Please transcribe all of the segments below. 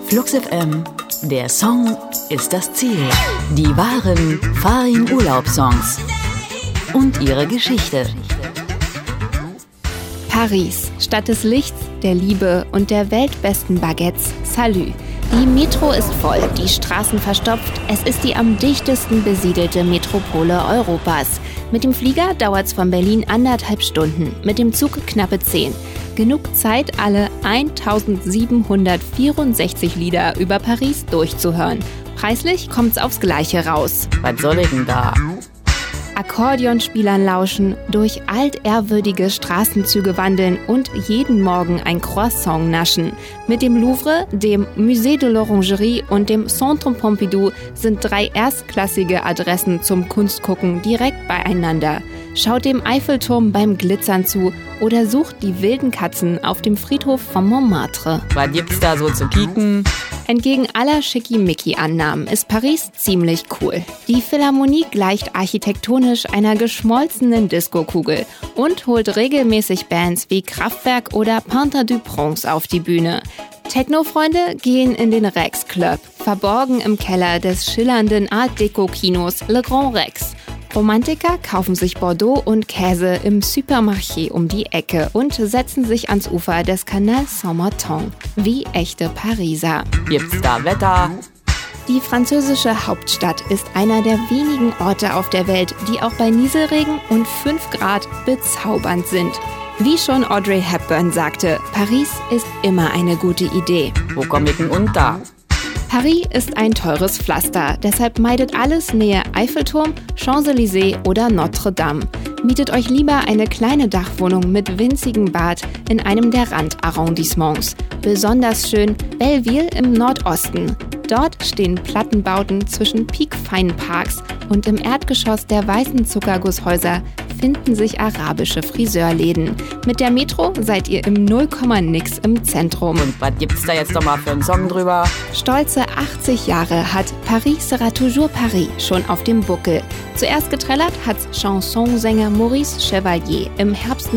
Flux FM, der Song ist das Ziel. Die wahren Farin-Urlaub-Songs und ihre Geschichte. Paris, Stadt des Lichts, der Liebe und der weltbesten Baguettes. Salut! Die Metro ist voll, die Straßen verstopft. Es ist die am dichtesten besiedelte Metropole Europas. Mit dem Flieger dauert's von Berlin 1,5 Stunden, mit dem Zug knappe 10. Genug Zeit, alle 1764 Lieder über Paris durchzuhören. Preislich kommt's aufs Gleiche raus. Was soll ich denn da? Akkordeonspielern lauschen, durch altehrwürdige Straßenzüge wandeln und jeden Morgen ein Croissant naschen. Mit dem Louvre, dem Musée de l'Orangerie und dem Centre Pompidou sind 3 erstklassige Adressen zum Kunstgucken direkt beieinander. Schaut dem Eiffelturm beim Glitzern zu oder sucht die wilden Katzen auf dem Friedhof von Montmartre. Was gibt's da so zu kicken? Entgegen aller Schickimicki-Annahmen ist Paris ziemlich cool. Die Philharmonie gleicht architektonisch einer geschmolzenen Diskokugel und holt regelmäßig Bands wie Kraftwerk oder Panther du Prince auf die Bühne. Techno-Freunde gehen in den Rex Club, verborgen im Keller des schillernden Art-Deco-Kinos Le Grand Rex. Romantiker kaufen sich Bordeaux und Käse im Supermarché um die Ecke und setzen sich ans Ufer des Canal Saint-Martin, wie echte Pariser. Gibt's da Wetter? Die französische Hauptstadt ist einer der wenigen Orte auf der Welt, die auch bei Nieselregen und 5 Grad bezaubernd sind. Wie schon Audrey Hepburn sagte, Paris ist immer eine gute Idee. Wo komm ich denn unter? Paris ist ein teures Pflaster, deshalb meidet alles Nähe Eiffelturm, Champs-Élysées oder Notre Dame. Mietet euch lieber eine kleine Dachwohnung mit winzigem Bad in einem der Randarrondissements. Besonders schön Belleville im Nordosten. Dort stehen Plattenbauten zwischen piekfeinen Parks und im Erdgeschoss der weißen Zuckergusshäuser finden sich arabische Friseurläden. Mit der Metro seid ihr im 0,nix im Zentrum. Und was gibt's da jetzt nochmal für einen Song drüber? Stolze 80 Jahre hat Paris sera toujours Paris schon auf dem Buckel. Zuerst getrellert hat's Chansonsänger Maurice Chevalier im Herbst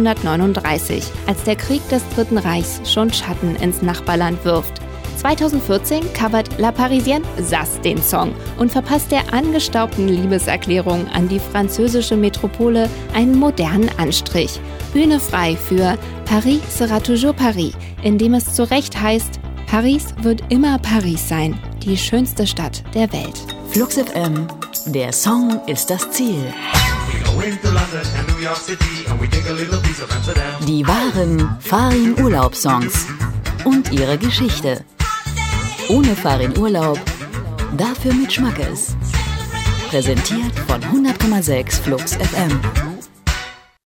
1939, als der Krieg des Dritten Reichs schon Schatten ins Nachbarland wirft. 2014 covert La Parisienne Sass den Song und verpasst der angestaubten Liebeserklärung an die französische Metropole einen modernen Anstrich. Bühne frei für Paris sera toujours Paris, in dem es zu Recht heißt, Paris wird immer Paris sein, die schönste Stadt der Welt. Flux FM, der Song ist das Ziel. Die wahren Farin-Urlaub-Songs und ihre Geschichte. Ohne Farin-Urlaub, dafür mit Schmackes. Präsentiert von 100,6 Flux FM.